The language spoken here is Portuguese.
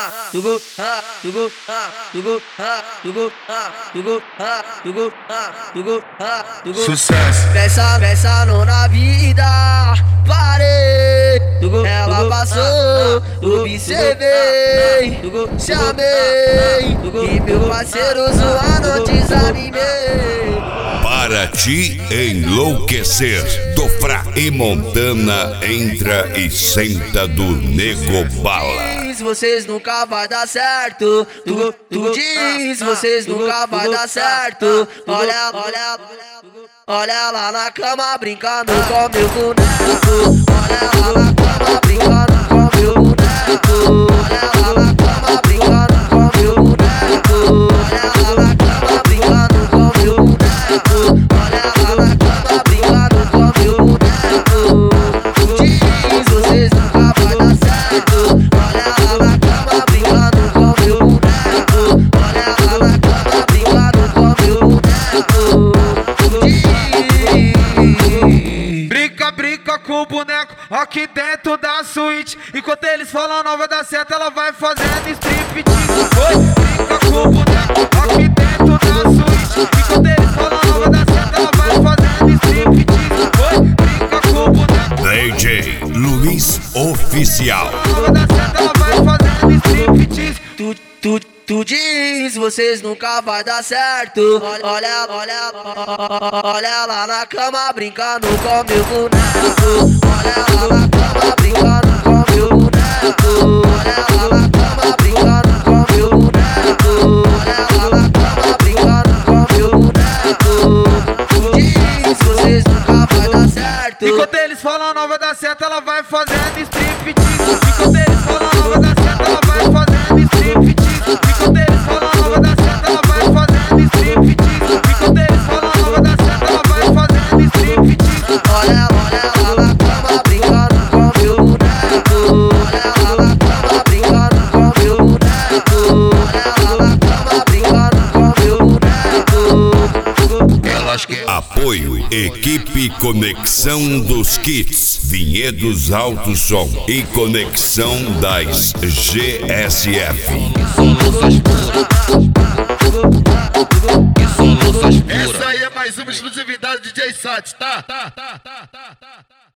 Sucesso. Pensando na vida, parei. Ela passou, observei, chamei. E meu parceiro zoando, desanimei. Para te enlouquecer, do Fra e Montana entra e senta do Nego Bala. Vocês nunca vai dar certo. Tu diz, vocês nunca vai dar certo. Olha lá na cama brincando com meu boneco. Olha lá na cama brincando com meu boneco. Olha lá na cama brincando com meu boneco. Olha lá na cama brincando com meu boneco. Olha lá na cama brincando com meu boneco. Tu diz, vocês nunca vai dar certo. Olha lá na cama brincando com meu boneco. Olha lá na cama brincando com meu boneco. Brinca com o boneco aqui dentro da suíte. Enquanto eles falam não vai dar certo, ela vai fazendo striptease. Brinca com o boneco aqui dentro da suíte. Enquanto eles falam não vai dar certo, ela vai fazendo striptease. Brinca com o boneco DJ Luiz Oficial. não vai dar certo, ela vai fazendo striptease. Tu diz, vocês nunca vai dar certo. Olha lá na cama brincando com meu boneco. Olha lá na cama brincando com meu boneco. Olha lá na cama brincando com meu boneco. Olha lá na cama brincando com meu boneco. Tu diz, vocês nunca vai dar certo. Enquanto eles falam não vai dar certo, ela vai fazendo striptease. Enquanto eles falam não vai dar certo, ela vai fazendo striptease. Enquanto eles falam não vai dar certo, ela vai fazendo striptease. Enquanto eles falam não vai dar certo, ela vai fazendo striptease. Olha lá na cama brincando com meu boneco. Olha lá na cama brincando com meu boneco. Olha lá na cama brincando com meu boneco. Elas querem Apoio Equipe Conexão dos Kits, Vinhedos Alto Som e Conexão das GSF. Essa aí é mais uma exclusividade DJ Sat, tá?